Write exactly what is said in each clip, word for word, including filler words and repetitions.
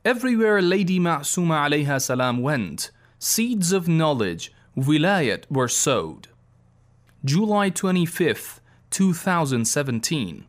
Everywhere Lady Ma'suma alayha salam went, seeds of knowledge, wilayat, were sowed. July twenty-fifth, two thousand seventeen.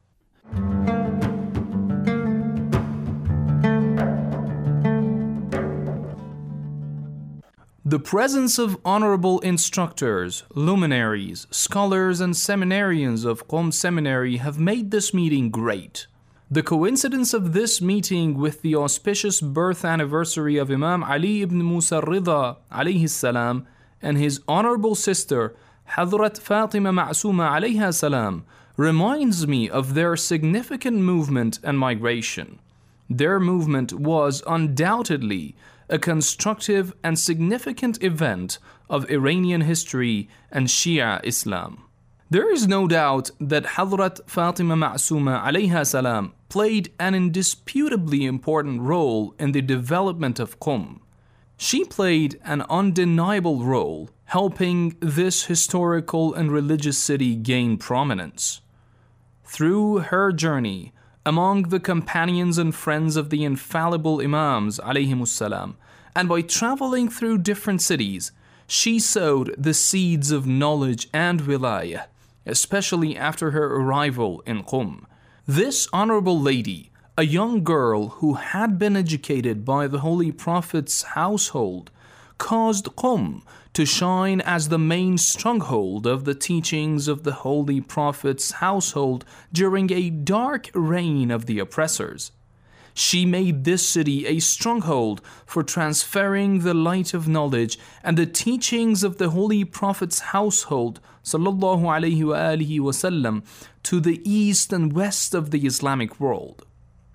The presence of honorable instructors, luminaries, scholars, and seminarians of Qom Seminary have made this meeting great. The coincidence of this meeting with the auspicious birth anniversary of Imam Ali ibn Musa Rida alayhi salam and his honorable sister Hadrat Fatima Ma'suma alayha salam reminds me of their significant movement and migration. Their movement was undoubtedly a constructive and significant event of Iranian history and Shia Islam. There is no doubt that Hadrat Fatima Ma'suma alayha salam played an indisputably important role in the development of Qom. She played an undeniable role helping this historical and religious city gain prominence. Through her journey among the companions and friends of the infallible Imams alayhimus salam, and by traveling through different cities, she sowed the seeds of knowledge and wilayah, especially after her arrival in Qom. This honorable lady, a young girl who had been educated by the Holy Prophet's household, caused Qom to shine as the main stronghold of the teachings of the Holy Prophet's household during a dark reign of the oppressors. She made this city a stronghold for transferring the light of knowledge and the teachings of the Holy Prophet's household sallallahu alaihi wa alihi wasallam to the east and west of the Islamic world.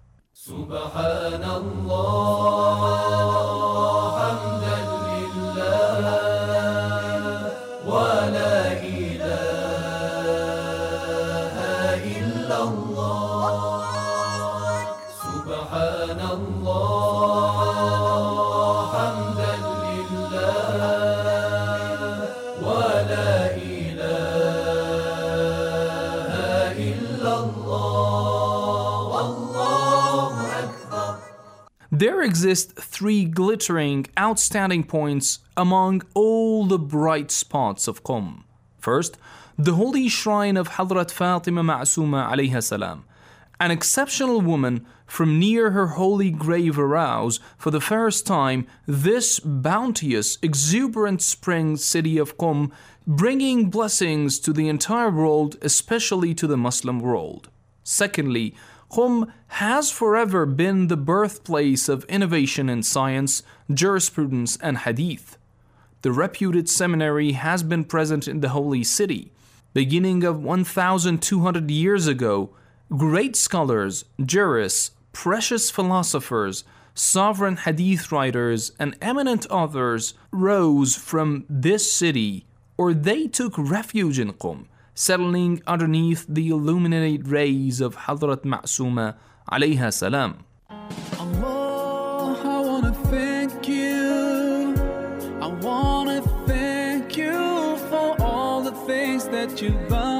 There exist three glittering, outstanding points among all the bright spots of Qom. First, the holy shrine of Hadrat Fatima Ma'suma alayha salam. An exceptional woman from near her holy grave arouse for the first time this bounteous, exuberant spring city of Qom, bringing blessings to the entire world, especially to the Muslim world. Secondly, Qom has forever been the birthplace of innovation in science, jurisprudence, and hadith. The reputed seminary has been present in the holy city. Beginning of one thousand two hundred years ago, great scholars, jurists, precious philosophers, sovereign hadith writers, and eminent authors rose from this city, or they took refuge in Qom, settling underneath the illuminated rays of Hadrat Ma'suma alayha salam. Allah, I wanna thank you. I wanna thank you for all the things that you've done.